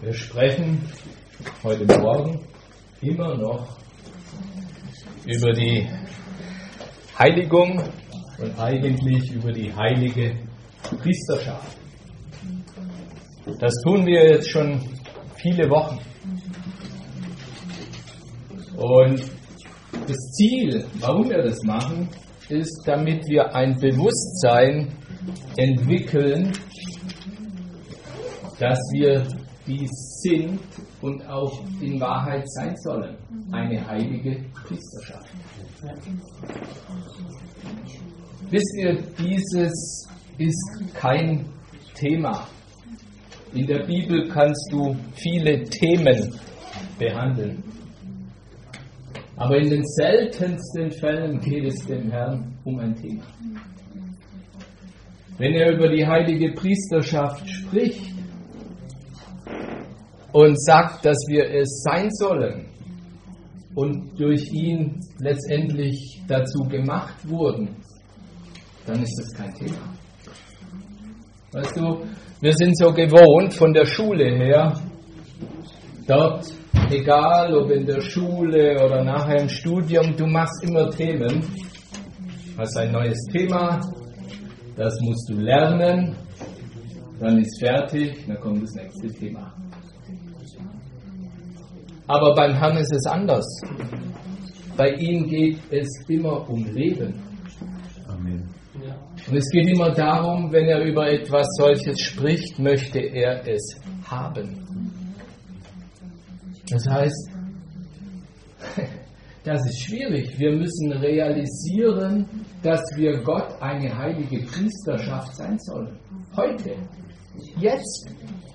Wir sprechen heute Morgen immer noch über die Heiligung und eigentlich über die heilige Priesterschaft. Das tun wir jetzt schon viele Wochen. Und das Ziel, warum wir das machen, ist, damit wir ein Bewusstsein entwickeln, dass wir dies sind und auch in Wahrheit sein sollen. Eine heilige Priesterschaft. Wisst ihr, dieses ist kein Thema. In der Bibel kannst du viele Themen behandeln. Aber in den seltensten Fällen geht es dem Herrn um ein Thema. Wenn er über die heilige Priesterschaft spricht und sagt, dass wir es sein sollen und durch ihn letztendlich dazu gemacht wurden, dann ist das kein Thema. Weißt du, wir sind so gewohnt von der Schule her, dort, egal ob in der Schule oder nachher im Studium, du machst immer Themen, hast ein neues Thema, das musst du lernen, dann ist fertig, dann kommt das nächste Thema. Aber beim Herrn ist es anders. Bei ihm geht es immer um Leben. Amen. Und es geht immer darum, wenn er über etwas solches spricht, möchte er es haben. Das heißt, das ist schwierig. Wir müssen realisieren, dass wir Gott eine heilige Priesterschaft sein sollen. Heute. Jetzt.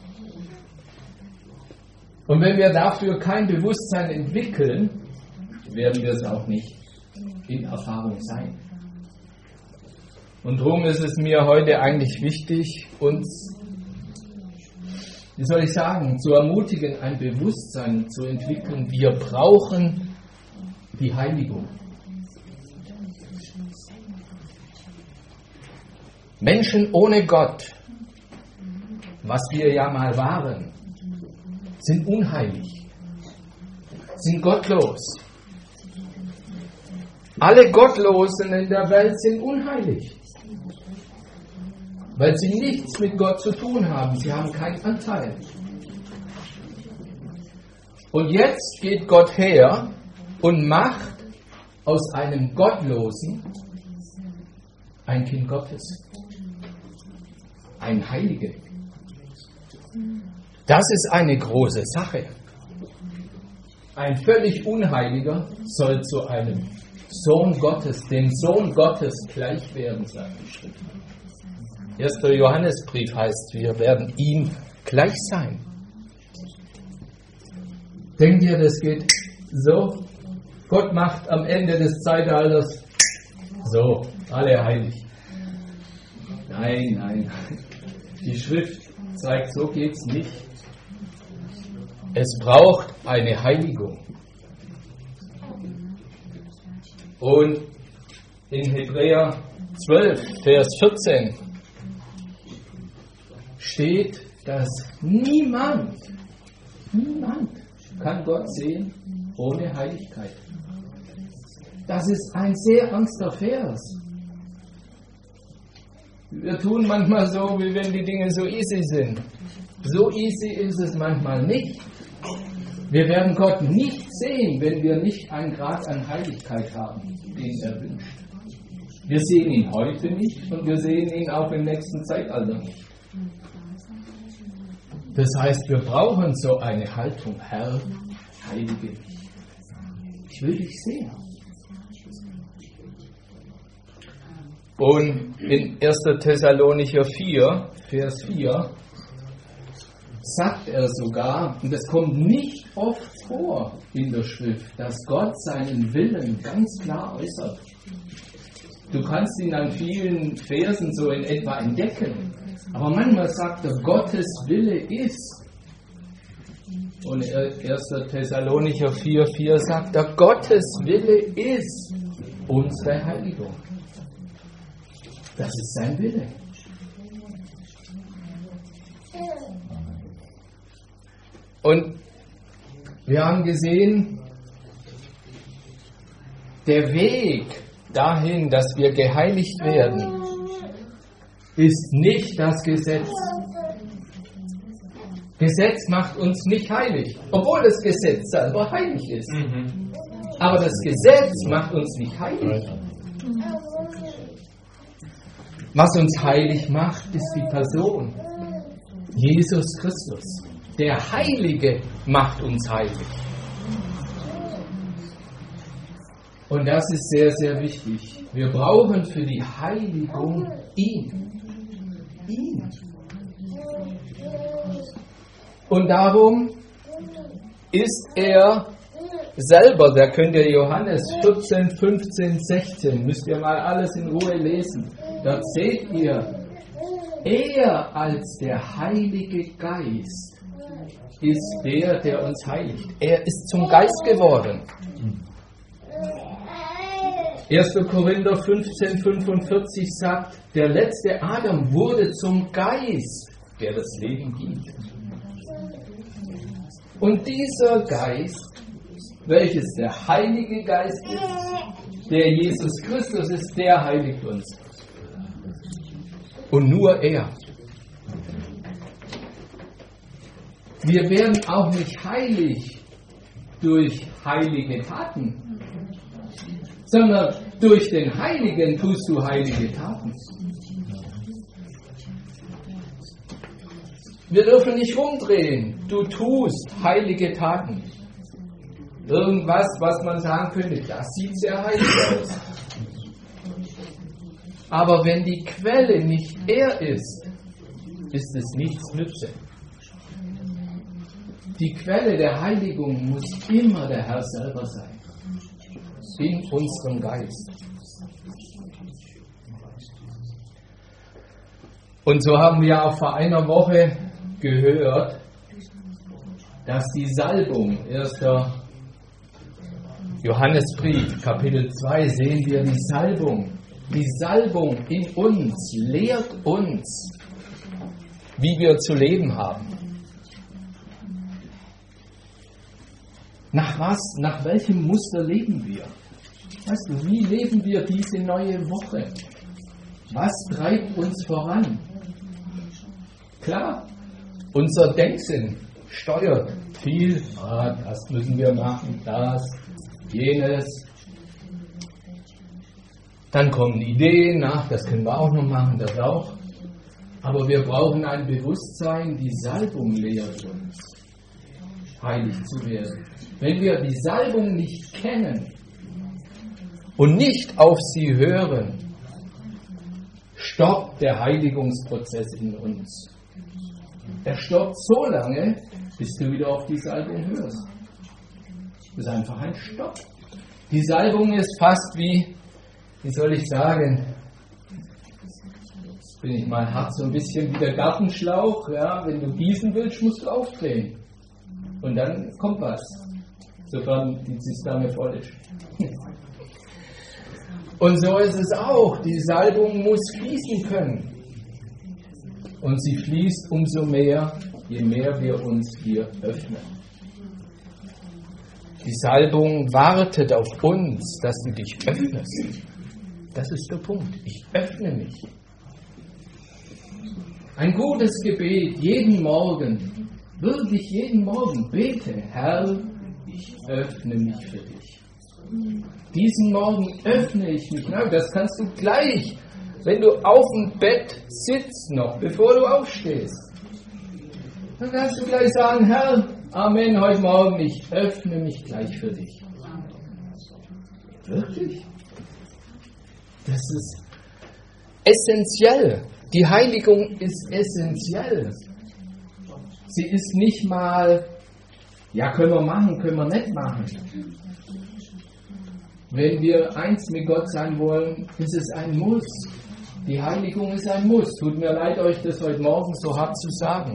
Und wenn wir dafür kein Bewusstsein entwickeln, werden wir es auch nicht in Erfahrung sein. Und darum ist es mir heute eigentlich wichtig, uns, wie soll ich sagen, zu ermutigen, ein Bewusstsein zu entwickeln. Wir brauchen die Heiligung. Menschen ohne Gott, was wir ja mal waren, sind unheilig, sind gottlos. Alle Gottlosen in der Welt sind unheilig, weil sie nichts mit Gott zu tun haben. Sie haben keinen Anteil. Und jetzt geht Gott her und macht aus einem Gottlosen ein Kind Gottes, ein Heiligen. Das ist eine große Sache. Ein völlig Unheiliger soll zu einem Sohn Gottes, dem Sohn Gottes gleich werden, sagt die Schrift. 1. Johannesbrief heißt, wir werden ihm gleich sein. Denkt ihr, das geht so? Gott macht am Ende des Zeitalters so, alle heilig. Nein. Die Schrift zeigt, so geht's nicht. Es braucht eine Heiligung. Und in Hebräer 12, Vers 14 steht, dass niemand kann Gott sehen ohne Heiligkeit. Das ist ein sehr ernster Vers. Wir tun manchmal so, wie wenn die Dinge so easy sind. So easy ist es manchmal nicht. Wir werden Gott nicht sehen, wenn wir nicht einen Grad an Heiligkeit haben, den er wünscht. Wir sehen ihn heute nicht und wir sehen ihn auch im nächsten Zeitalter nicht. Das heißt, wir brauchen so eine Haltung, Herr, heilige mich. Ich will dich sehen. Und in 1. Thessalonicher 4, Vers 4, sagt er sogar, und das kommt nicht oft vor in der Schrift, dass Gott seinen Willen ganz klar äußert. Du kannst ihn an vielen Versen so in etwa entdecken, aber manchmal sagt er, Gottes Wille ist. Und 1. Thessalonicher 4,4 sagt er, Gottes Wille ist unsere Heiligung. Das ist sein Wille. Und wir haben gesehen, der Weg dahin, dass wir geheiligt werden, ist nicht das Gesetz. Gesetz macht uns nicht heilig, obwohl das Gesetz selber heilig ist. Aber das Gesetz macht uns nicht heilig. Was uns heilig macht, ist die Person, Jesus Christus. Der Heilige macht uns heilig. Und das ist sehr, sehr wichtig. Wir brauchen für die Heiligung ihn. Ihn. Und darum ist er selber, da könnt ihr Johannes 14, 15, 16, müsst ihr mal alles in Ruhe lesen. Dort seht ihr, er als der Heilige Geist ist der, der uns heiligt. Er ist zum Geist geworden. 1. Korinther 15, 45 sagt, der letzte Adam wurde zum Geist, der das Leben gibt. Und dieser Geist, welches der Heilige Geist ist, der Jesus Christus ist, der heiligt uns. Und nur er. Wir werden auch nicht heilig durch heilige Taten, sondern durch den Heiligen tust du heilige Taten. Wir dürfen nicht rumdrehen. Du tust heilige Taten. Irgendwas, was man sagen könnte, das sieht sehr heilig aus. Aber wenn die Quelle nicht er ist, ist es nichts nütze. Die Quelle der Heiligung muss immer der Herr selber sein. In unserem Geist. Und so haben wir auch vor einer Woche gehört, dass die Salbung, 1. Johannesbrief, Kapitel 2, sehen wir die Salbung. Die Salbung in uns lehrt uns, wie wir zu leben haben. Nach was, nach welchem Muster leben wir? Weißt du, wie leben wir diese neue Woche? Was treibt uns voran? Klar, unser Denksinn steuert viel. Das müssen wir machen, das, jenes. Dann kommen Ideen, das können wir auch noch machen, das auch. Aber wir brauchen ein Bewusstsein, die Salbung lehrt uns, heilig zu werden. Wenn wir die Salbung nicht kennen und nicht auf sie hören, stoppt der Heiligungsprozess in uns. Er stoppt so lange, bis du wieder auf die Salbung hörst. Das ist einfach ein Stopp. Die Salbung ist fast wie soll ich sagen, bin ich mal hart, so ein bisschen wie der Gartenschlauch. Ja, wenn du gießen willst, musst du aufdrehen. Und dann kommt was. Sofern die Zisterne voll ist. Und so ist es auch. Die Salbung muss fließen können. Und sie fließt umso mehr, je mehr wir uns hier öffnen. Die Salbung wartet auf uns, dass du dich öffnest. Das ist der Punkt. Ich öffne mich. Ein gutes Gebet jeden Morgen, wirklich jeden Morgen, bete, Herr, ich öffne mich für dich. Diesen Morgen öffne ich mich. Na, das kannst du gleich, wenn du auf dem Bett sitzt noch, bevor du aufstehst. Dann kannst du gleich sagen, Herr, Amen, heute Morgen, ich öffne mich gleich für dich. Wirklich? Das ist essentiell. Die Heiligung ist essentiell. Sie ist nicht mal, ja, können wir machen, können wir nicht machen. Wenn wir eins mit Gott sein wollen, ist es ein Muss. Die Heiligung ist ein Muss. Tut mir leid, euch das heute Morgen so hart zu sagen.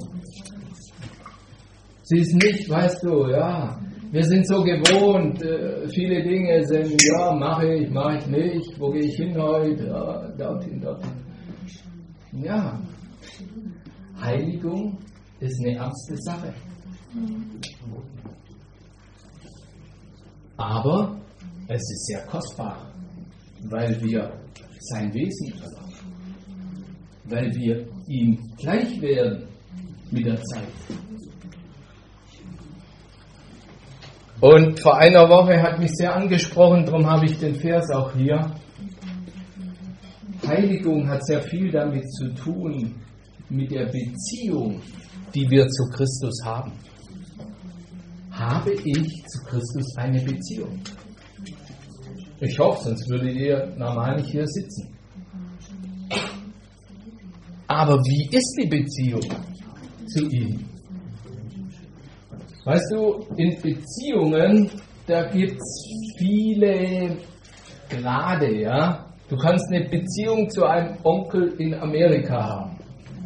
Sie ist nicht, weißt du, ja, wir sind so gewohnt, viele Dinge sind, ja, mache ich nicht, wo gehe ich hin heute, ja, dorthin. Ja, Heiligung ist eine ernste Sache. Aber es ist sehr kostbar, weil wir sein Wesen erlangen, weil wir ihm gleich werden mit der Zeit. Und vor einer Woche hat mich sehr angesprochen, darum habe ich den Vers auch hier. Heiligung hat sehr viel damit zu tun, mit der Beziehung, die wir zu Christus haben. Habe ich zu Christus eine Beziehung? Ich hoffe, sonst würdet ihr normal nicht hier sitzen. Aber wie ist die Beziehung zu ihm? Weißt du, in Beziehungen, da gibt es viele Grade, ja. Du kannst eine Beziehung zu einem Onkel in Amerika haben.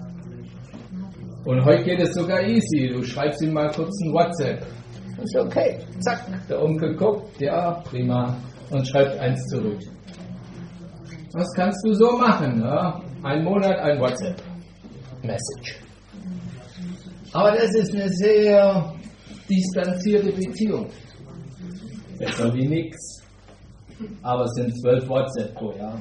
Und heute geht es sogar easy. Du schreibst ihm mal kurz ein WhatsApp. Das ist okay. Zack. Der Onkel guckt, ja, prima. Und schreibt eins zurück. Was kannst du so machen? Ja? Ein Monat, ein WhatsApp-Message. Aber das ist eine sehr distanzierte Beziehung. Besser wie nix. Aber es sind 12 WhatsApp pro Jahr.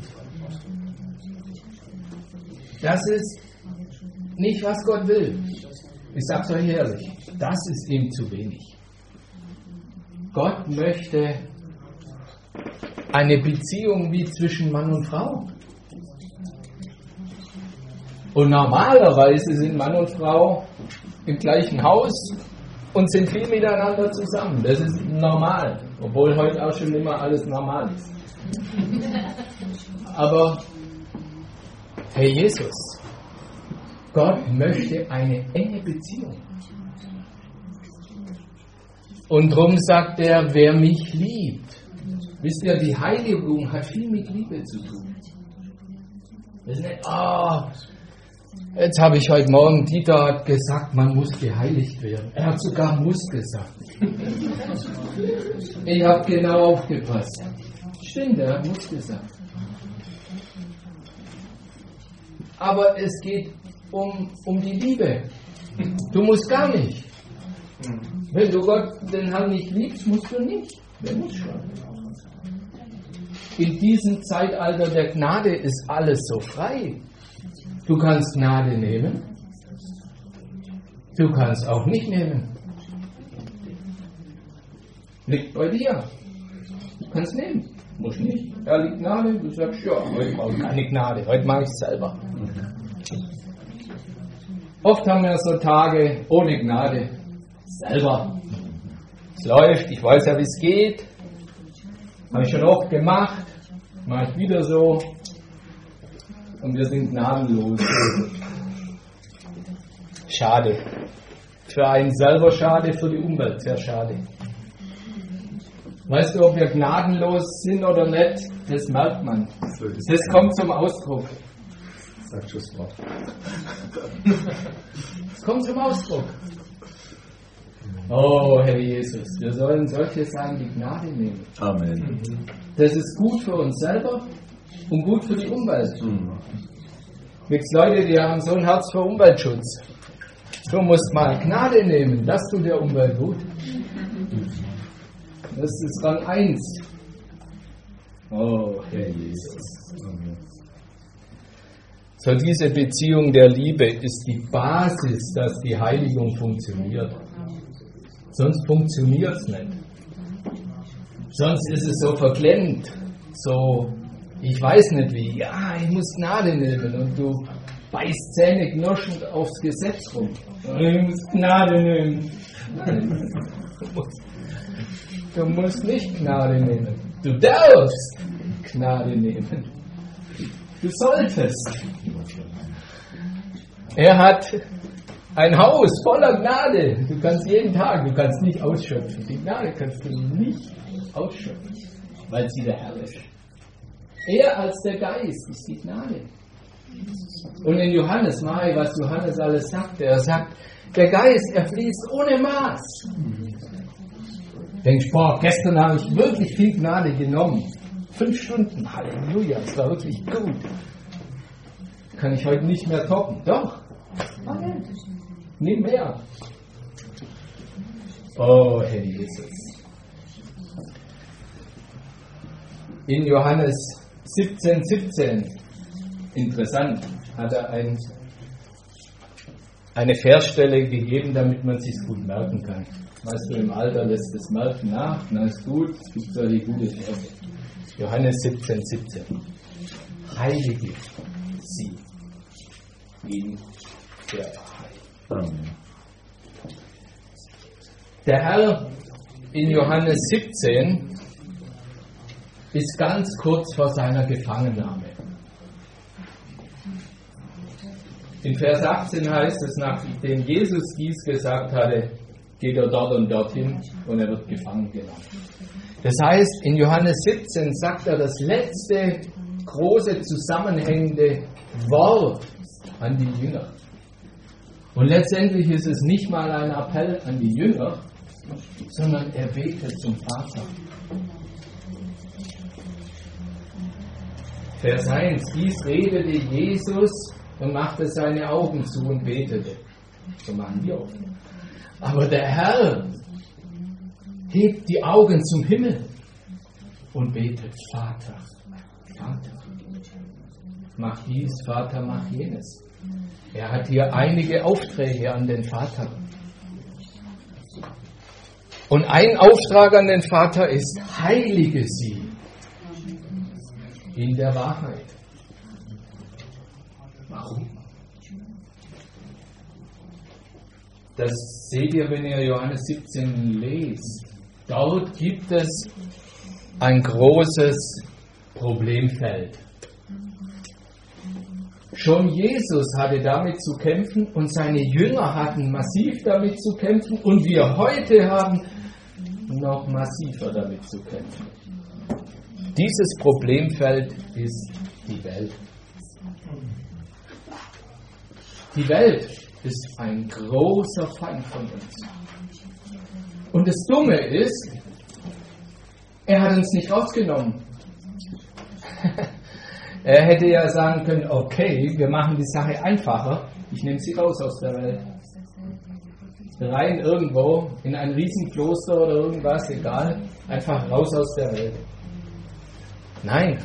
Das ist nicht, was Gott will. Ich sag's euch ehrlich. Das ist ihm zu wenig. Gott möchte eine Beziehung wie zwischen Mann und Frau. Und normalerweise sind Mann und Frau im gleichen Haus und sind viel miteinander zusammen. Das ist normal, obwohl heute auch schon immer alles normal ist. Aber Herr Jesus, Gott möchte eine enge Beziehung. Und darum sagt er, wer mich liebt. Wisst ihr, die Heiligung hat viel mit Liebe zu tun. Das ist nicht, jetzt habe ich heute Morgen, Dieter hat gesagt, man muss geheiligt werden. Er hat sogar muss gesagt. Ich habe genau aufgepasst. Stimmt, er hat muss gesagt. Aber es geht um die Liebe. Du musst gar nicht. Wenn du Gott, den Herrn nicht liebst, musst du nicht. Wer muss schon? In diesem Zeitalter der Gnade ist alles so frei. Du kannst Gnade nehmen. Du kannst auch nicht nehmen. Liegt bei dir. Du kannst nehmen. Muss nicht. Da liegt Gnade. Du sagst, ja, heute brauche ich keine Gnade. Heute mache ich es selber. Oft haben wir so Tage ohne Gnade. Selber. Es läuft. Ich weiß ja, wie es geht. Habe ich schon oft gemacht. Mache ich wieder so. Und wir sind gnadenlos. Schade. Für einen selber schade, für die Umwelt sehr schade. Weißt du, ob wir gnadenlos sind oder nicht, das merkt man. Das kommt zum Ausdruck. Sag schon das Wort. Es kommt zum Ausdruck. Oh, Herr Jesus, wir sollen solche Sachen die Gnade nehmen. Amen. Das ist gut für uns selber und gut für die Umwelt. Gibt es Leute, die haben so ein Herz für Umweltschutz. Du musst mal Gnade nehmen, das tut der Umwelt gut. Das ist Rang 1. Oh, Herr Jesus. So, diese Beziehung der Liebe ist die Basis, dass die Heiligung funktioniert. Sonst funktioniert es nicht. Sonst ist es so verklemmt, so, ich weiß nicht wie, ja, ich muss Gnade nehmen und du beißt Zähne knirschend aufs Gesetz rum. Ich muss Gnade nehmen. Du musst nicht Gnade nehmen. Du darfst Gnade nehmen. Du solltest. Er hat ein Haus voller Gnade. Du kannst jeden Tag, du kannst nicht ausschöpfen. Die Gnade kannst du nicht ausschöpfen, weil sie der Herr ist. Er als der Geist ist die Gnade. Und in Johannes, was Johannes alles sagt, er sagt, der Geist, er fließt ohne Maß. Denkst, boah, gestern habe ich wirklich viel Gnade genommen. 5 Stunden, Halleluja, es war wirklich gut. Kann ich heute nicht mehr toppen. Doch, Amen. Nimm mehr. Oh, Herr Jesus. In Johannes 17,17, interessant, hat er eine Versstelle gegeben, damit man sich gut merken kann. Weißt du, im Alter lässt es merken nach, na ist gut, es gibt so die gute Verse. Johannes 17,17. Heilige sie in der Wahrheit. Der Herr in Johannes 17 ist ganz kurz vor seiner Gefangennahme. In Vers 18 heißt es, nachdem Jesus dies gesagt hatte, geht er dort und dorthin und er wird gefangen genommen. Das heißt, in Johannes 17 sagt er das letzte große zusammenhängende Wort an die Jünger. Und letztendlich ist es nicht mal ein Appell an die Jünger, sondern er betet zum Vater. Vers 1, dies redete Jesus und machte seine Augen zu und betete. So machen wir auch. Aber der Herr hebt die Augen zum Himmel und betet, Vater, Vater, mach dies, Vater, mach jenes. Er hat hier einige Aufträge an den Vater. Und ein Auftrag an den Vater ist, heilige sie in der Wahrheit. Warum? Das seht ihr, wenn ihr Johannes 17 lest. Dort gibt es ein großes Problemfeld. Schon Jesus hatte damit zu kämpfen und seine Jünger hatten massiv damit zu kämpfen und wir heute haben noch massiver damit zu kämpfen. Dieses Problemfeld ist die Welt. Die Welt ist ein großer Feind von uns. Und das Dumme ist, er hat uns nicht rausgenommen. Er hätte ja sagen können, okay, wir machen die Sache einfacher, ich nehme sie raus aus der Welt. Rein irgendwo, in ein Riesenkloster oder irgendwas, egal, einfach raus aus der Welt. Nein.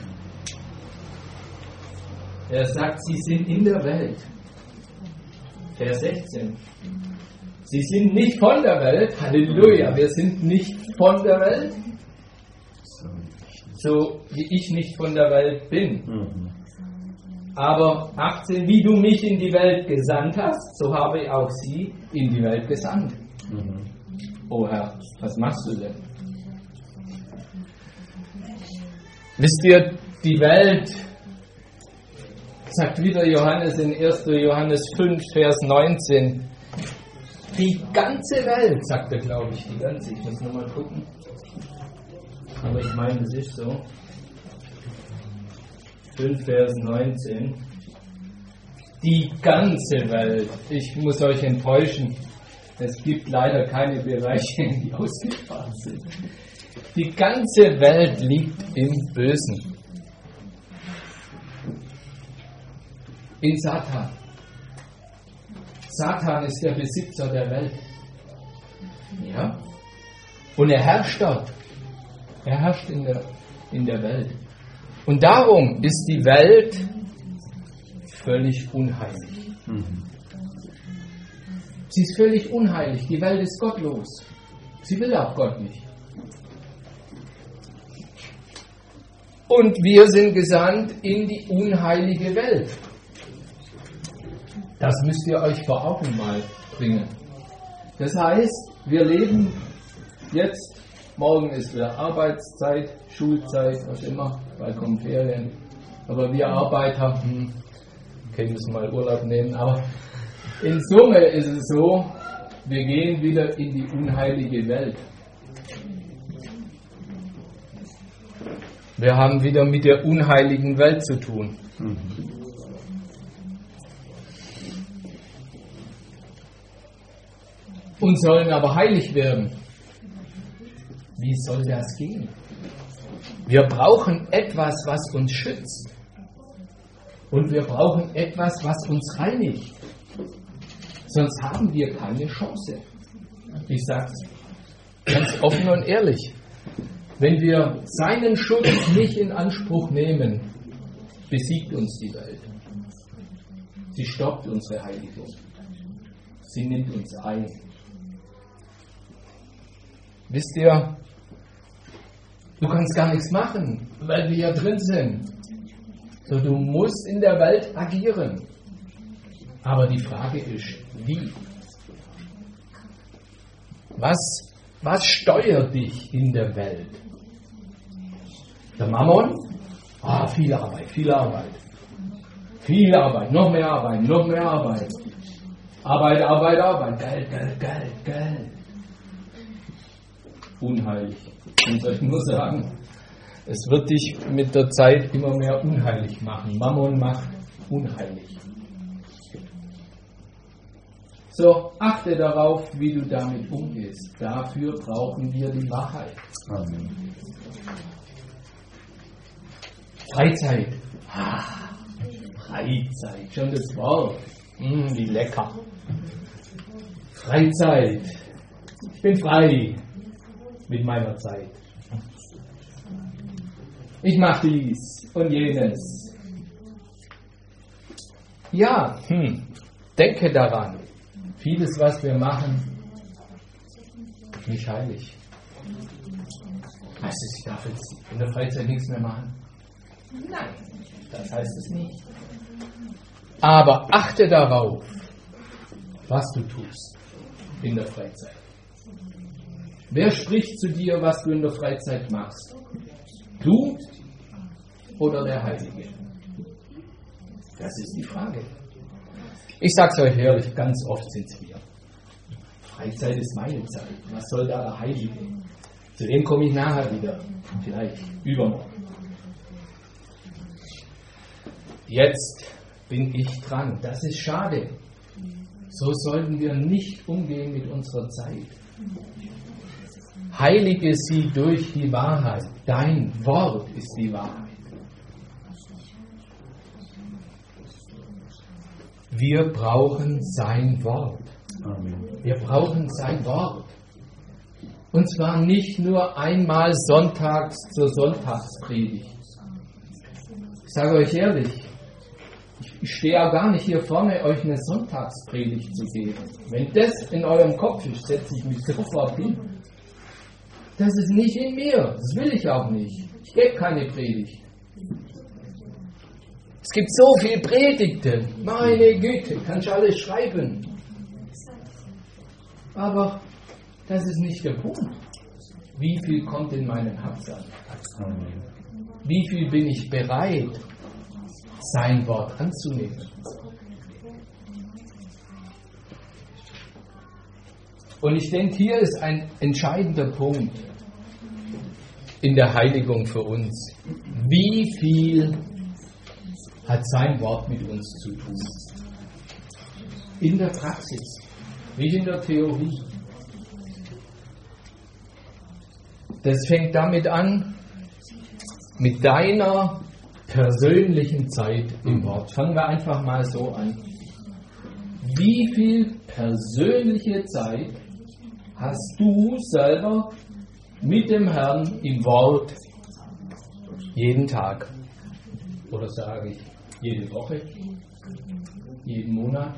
Er sagt, sie sind in der Welt. Vers 16. Sie sind nicht von der Welt. Halleluja, wir sind nicht von der Welt. So wie ich nicht von der Welt bin. Aber 18, wie du mich in die Welt gesandt hast, so habe ich auch sie in die Welt gesandt. Oh Herr, was machst du denn? Wisst ihr, die Welt, sagt wieder Johannes in 1. Johannes 5, Vers 19, die ganze Welt, sagt er, glaube ich, die ganze, ich muss nochmal gucken, aber ich meine, das ist so, 5, Vers 19, die ganze Welt, ich muss euch enttäuschen, es gibt leider keine Bereiche, die ausgespart sind. Die ganze Welt liegt im Bösen. In Satan. Satan ist der Besitzer der Welt. Ja. Und er herrscht dort. Er herrscht in der Welt. Und darum ist die Welt völlig unheilig. Sie ist völlig unheilig. Die Welt ist gottlos. Sie will auch Gott nicht. Und wir sind gesandt in die unheilige Welt. Das müsst ihr euch vor Augen mal bringen. Das heißt, wir leben jetzt, morgen ist wieder Arbeitszeit, Schulzeit, was immer, bald kommen Ferien. Aber wir Arbeiter, können wir mal Urlaub nehmen, aber in Summe ist es so, wir gehen wieder in die unheilige Welt. Wir haben wieder mit der unheiligen Welt zu tun. Und sollen aber heilig werden. Wie soll das gehen? Wir brauchen etwas, was uns schützt. Und wir brauchen etwas, was uns reinigt. Sonst haben wir keine Chance. Ich sag's Ganz offen und ehrlich. Wenn wir seinen Schutz nicht in Anspruch nehmen, besiegt uns die Welt. Sie stoppt unsere Heiligung. Sie nimmt uns ein. Wisst ihr, du kannst gar nichts machen, weil wir ja drin sind. So, du musst in der Welt agieren. Aber die Frage ist, wie? Was steuert dich in der Welt? Der Mammon? Viel Arbeit, viel Arbeit. Viel Arbeit, noch mehr Arbeit, noch mehr Arbeit. Arbeit, Arbeit, Arbeit. Geld, Geld, Geld, Geld. Unheilig. Ich muss euch nur sagen, es wird dich mit der Zeit immer mehr unheilig machen. Mammon macht unheilig. So, achte darauf, wie du damit umgehst. Dafür brauchen wir die Wahrheit. Amen. Freizeit. Freizeit, schon das Wort. Wie lecker. Freizeit. Ich bin frei mit meiner Zeit. Ich mache dies und jenes. Ja, denke daran. Vieles, was wir machen, ist nicht heilig. Heißt es, ich darf jetzt in der Freizeit nichts mehr machen? Nein, das heißt es nicht. Aber achte darauf, was du tust in der Freizeit. Wer spricht zu dir, was du in der Freizeit machst? Du oder der Heilige? Das ist die Frage. Ich sag's euch ehrlich, ganz oft sind es wir. Freizeit ist meine Zeit. Was soll da der Heilige? Zu dem komme ich nachher wieder. Vielleicht übermorgen. Jetzt bin ich dran. Das ist schade. So sollten wir nicht umgehen mit unserer Zeit. Heilige sie durch die Wahrheit. Dein Wort ist die Wahrheit. Wir brauchen sein Wort. Amen. Wir brauchen sein Wort. Und zwar nicht nur einmal sonntags zur Sonntagspredigt. Ich sage euch ehrlich, ich stehe auch gar nicht hier vorne, euch eine Sonntagspredigt zu geben. Wenn das in eurem Kopf ist, setze ich mich sofort hin. Das ist nicht in mir. Das will ich auch nicht. Ich gebe keine Predigt. Es gibt so viele Predigten. Meine Güte, kannst du alles schreiben. Aber das ist nicht der Punkt. Wie viel kommt in meinem Herz an? Wie viel bin ich bereit, sein Wort anzunehmen? Und ich denke, hier ist ein entscheidender Punkt in der Heiligung für uns. Wie viel hat sein Wort mit uns zu tun? In der Praxis, nicht in der Theorie. Das fängt damit an, mit deiner persönlichen Zeit im Wort. Fangen wir einfach mal so an. Wie viel persönliche Zeit hast du selber mit dem Herrn im Wort jeden Tag? Oder sage ich jede Woche? Jeden Monat?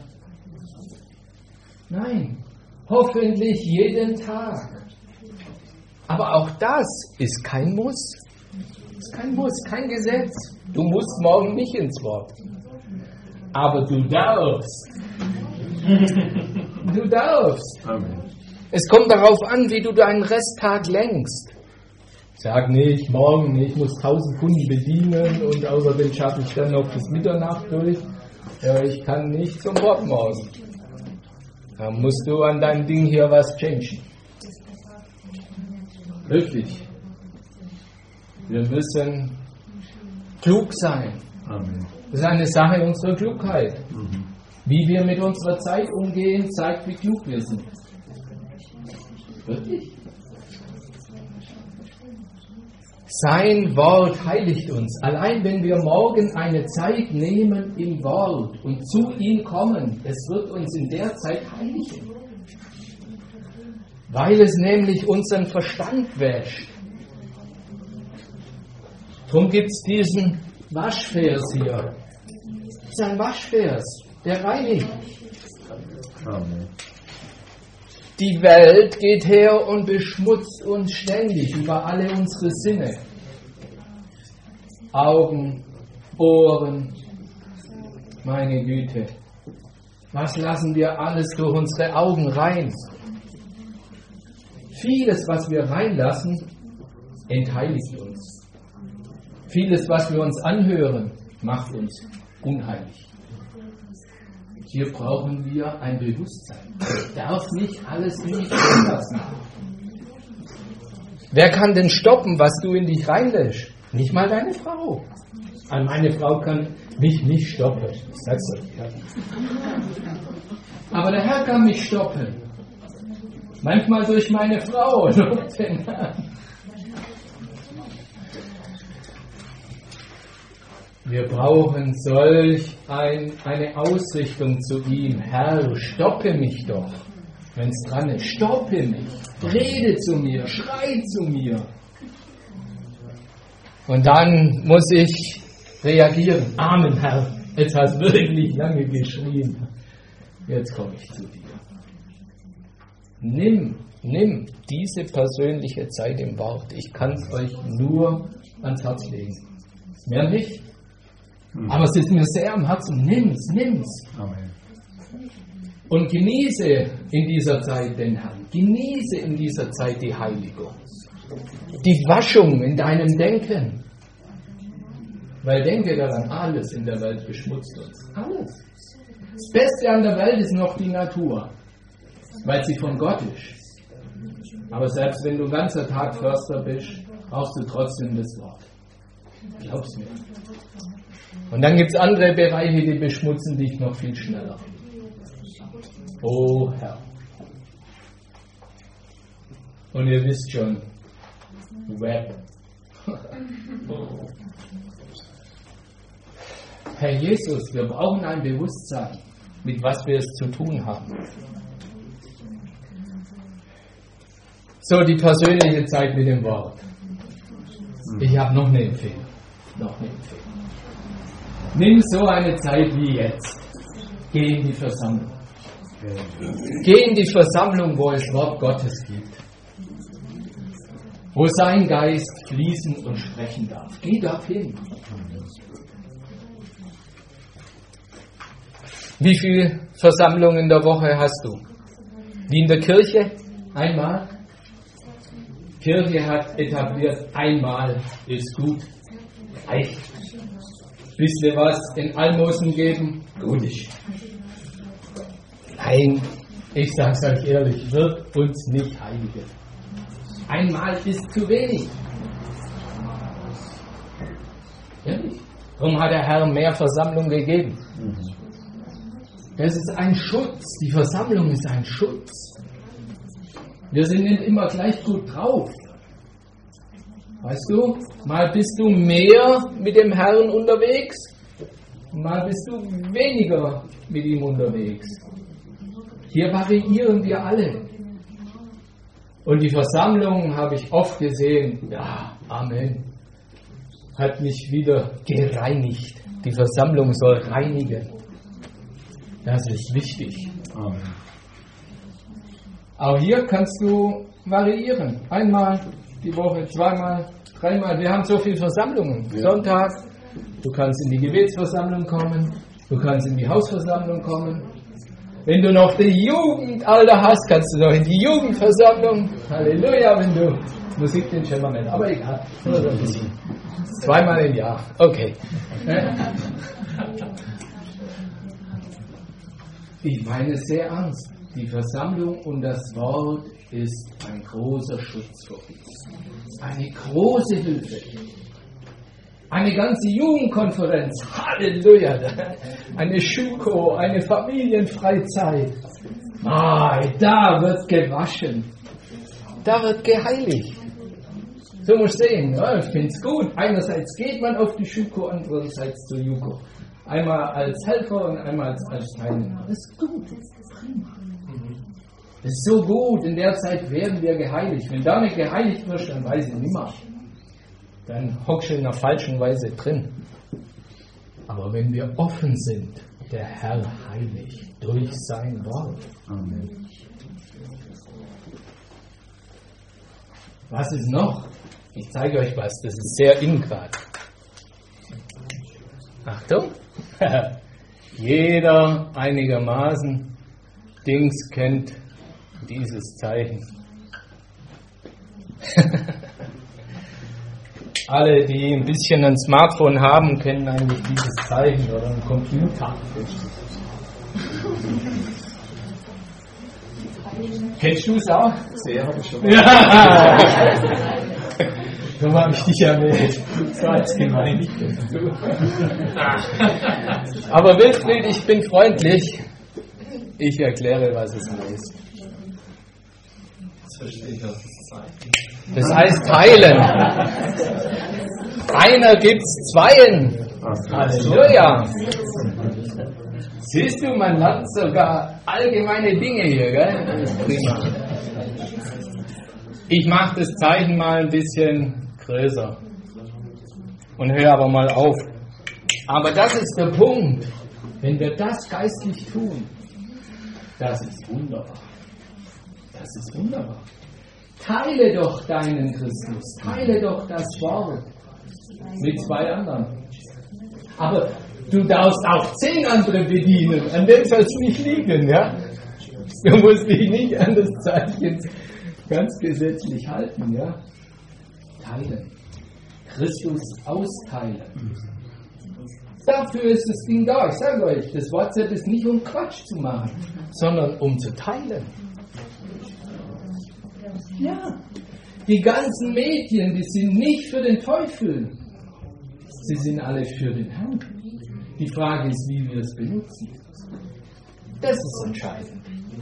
Nein, hoffentlich jeden Tag. Aber auch das ist kein Muss. Ist kein Muss, kein Gesetz. Du musst morgen nicht ins Wort. Aber du darfst. Du darfst. Amen. Es kommt darauf an, wie du deinen Resttag lenkst. Sag nicht, morgen nicht, ich muss 1000 Kunden bedienen und außerdem schaffe ich dann noch bis Mitternacht durch. Ja, ich kann nicht zum Wort morgen. Da musst du an deinem Ding hier was changen. Wirklich. Wir müssen klug sein. Amen. Das ist eine Sache unserer Klugheit. Wie wir mit unserer Zeit umgehen, zeigt, wie klug wir sind. Wirklich? Sein Wort heiligt uns. Allein wenn wir morgen eine Zeit nehmen im Wort und zu ihm kommen, es wird uns in der Zeit heiligen. weil es nämlich unseren Verstand wäscht. Darum gibt es diesen Waschvers hier. Das ist ein Waschvers, der reinigt. Amen. Die Welt geht her und beschmutzt uns ständig über alle unsere Sinne. Augen, Ohren, meine Güte. Was lassen wir alles durch unsere Augen rein? Vieles, was wir reinlassen, entheiligt uns. Vieles, was wir uns anhören, macht uns unheilig. Hier brauchen wir ein Bewusstsein. Ich darf nicht alles in mich reinlassen. Wer kann denn stoppen, was du in dich reinlässt? Nicht mal deine Frau. Meine Frau kann mich nicht stoppen. Aber der Herr kann mich stoppen. Manchmal durch meine Frau. Wir brauchen solch eine Ausrichtung zu ihm. Herr, stoppe mich doch, wenn es dran ist. Stoppe mich. Rede zu mir. Schrei zu mir. Und dann muss ich reagieren. Amen, Herr. Jetzt hast du wirklich lange geschrien. Jetzt komme ich zu dir. Nimm diese persönliche Zeit im Wort. Ich kann es euch nur ans Herz legen. Mehr nicht. Aber es ist mir sehr am Herzen. Nimm's. Amen. Und genieße in dieser Zeit den Herrn. Genieße in dieser Zeit die Heiligung. Die Waschung in deinem Denken. Weil denke daran, alles in der Welt beschmutzt uns. Alles. Das Beste an der Welt ist noch die Natur. Weil sie von Gott ist. Aber selbst wenn du den ganzen Tag Förster bist, brauchst du trotzdem das Wort. Glaub's mir. Und dann gibt es andere Bereiche, die beschmutzen dich noch viel schneller. Oh Herr. Und ihr wisst schon, Web. Herr Jesus, wir brauchen ein Bewusstsein, mit was wir es zu tun haben. So, die persönliche Zeit mit dem Wort. Ich habe noch eine Empfehlung. Nimm so eine Zeit wie jetzt. Geh in die Versammlung. Geh in die Versammlung, wo es Wort Gottes gibt. Wo sein Geist fließen und sprechen darf. Geh dorthin. Wie viele Versammlungen in der Woche hast du? Wie in der Kirche? Einmal? Kirche hat etabliert, einmal ist gut. Reicht. Wisst ihr was? Den Almosen geben? Gut ist. Nein, ich sag's euch ehrlich, wird uns nicht heiligen. Einmal ist zu wenig. Ehrlich. Darum hat der Herr mehr Versammlung gegeben. Das ist ein Schutz. Die Versammlung ist ein Schutz. Wir sind nicht immer gleich gut drauf. Weißt du, mal bist du mehr mit dem Herrn unterwegs, mal bist du weniger mit ihm unterwegs. Hier variieren wir alle. Und die Versammlung habe ich oft gesehen, ja, Amen, hat mich wieder gereinigt. Die Versammlung soll reinigen. Das ist wichtig. Amen. Auch hier kannst du variieren. Einmal die Woche, zweimal, dreimal. Wir haben so viele Versammlungen. Ja. Sonntag, du kannst in die Gebetsversammlung kommen, du kannst in die Hausversammlung kommen. Wenn du noch die Jugendalter hast, kannst du noch in die Jugendversammlung. Halleluja, wenn du Musik den Schimmer nicht. Aber egal, nur so ein bisschen. Zweimal im Jahr. Okay. Ich meine sehr ernst. Die Versammlung und das Wort ist ein großer Schutz für uns. Eine große Hilfe. Eine ganze Jugendkonferenz. Halleluja. Eine Schuko, eine Familienfreizeit. Da wird gewaschen. Da wird geheiligt. So muss ich sehen. Ja, ich finde es gut. Einerseits geht man auf die Schuko, andererseits zur Juko. Einmal als Helfer und einmal als Teilnehmer. Das ist gut. Das ist prima. Das ist so gut, in der Zeit werden wir geheiligt. Wenn da nicht geheiligt wirst, dann weiß ich nimmer. Dann hockst du in einer falschen Weise drin. Aber wenn wir offen sind, der Herr heiligt durch sein Wort. Amen. Was ist noch? Ich zeige euch was, das ist sehr in gerade. Achtung! Jeder einigermaßen Dings kennt dieses Zeichen. Alle, die ein bisschen ein Smartphone haben, kennen eigentlich dieses Zeichen oder einen Computer. Kennst du es auch? Sehr habe ich schon. Ja! Darum habe ich dich erwähnt. So als gemein. Aber Wilfried, ich bin freundlich. Ich erkläre, was es heißt. Das verstehe ich aus dem Zeichen. Das heißt teilen. Einer gibt's zweien. Halleluja. Siehst du, man lernt sogar allgemeine Dinge hier, gell? Das ist prima. Ich mache das Zeichen mal ein bisschen größer und höre aber mal auf. Aber das ist der Punkt. Wenn wir das geistlich tun, das ist wunderbar. Das ist wunderbar. Teile doch deinen Christus, teile doch das Wort mit 2 anderen. Aber du darfst auch 10 andere bedienen, an dem soll es nicht liegen, ja? Du musst dich nicht an das Zeichen ganz gesetzlich halten, ja? Teilen. Christus austeilen. Dafür ist das Ding da. Ich sage euch, das WhatsApp ist nicht um Quatsch zu machen, sondern um zu teilen. Ja, die ganzen Medien, die sind nicht für den Teufel. Sie sind alle für den Herrn. Die Frage ist, wie wir es benutzen. Das ist entscheidend.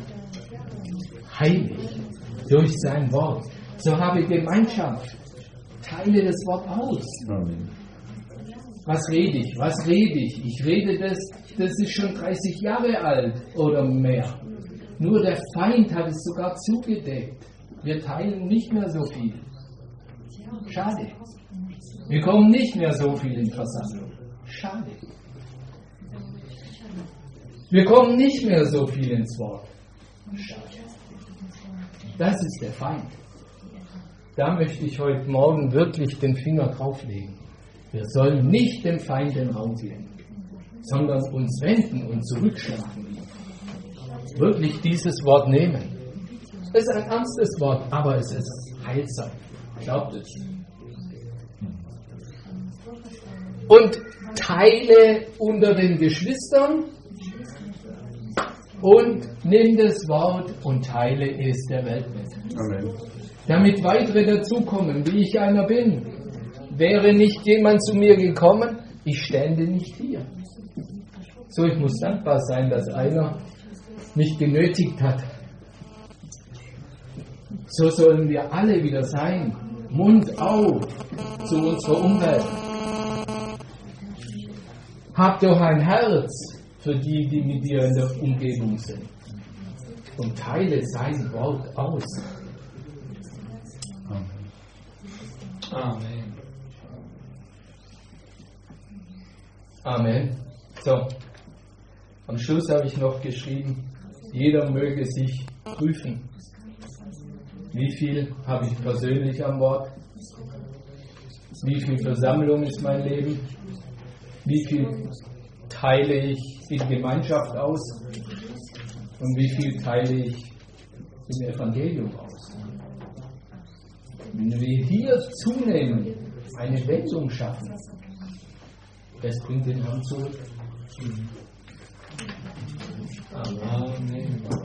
Heilig durch sein Wort. So habe Gemeinschaft. Teile das Wort aus. Amen. Was rede ich? Was rede ich? Ich rede das ist schon 30 Jahre alt oder mehr. Nur der Feind hat es sogar zugedeckt. Wir teilen nicht mehr so viel. Schade. Wir kommen nicht mehr so viel in Versammlung. Schade. Wir kommen nicht mehr so viel ins Wort. Schade. Das ist der Feind. Da möchte ich heute Morgen wirklich den Finger drauflegen. Wir sollen nicht dem Feind den Raum geben, sondern uns wenden und zurückschlagen. Wirklich dieses Wort nehmen. Es ist ein ernstes Wort, aber es ist heilsam. Glaubt es. Und teile unter den Geschwistern und nimm das Wort und teile es der Welt mit. Amen. Damit weitere dazukommen, wie ich einer bin. Wäre nicht jemand zu mir gekommen, ich stände nicht hier. So, ich muss dankbar sein, dass einer mich genötigt hat. So sollen wir alle wieder sein. Mund auf zu unserer Umwelt. Hab doch ein Herz für die, die mit dir in der Umgebung sind. Und teile sein Wort aus. Amen. Amen. So, am Schluss habe ich noch geschrieben, jeder möge sich prüfen. Wie viel habe ich persönlich am Wort? Wie viel Versammlung ist mein Leben? Wie viel teile ich in Gemeinschaft aus? Und wie viel teile ich im Evangelium aus? Wenn wir hier zunehmen, eine Wendung schaffen, das bringt den Herrn zurück. Amen.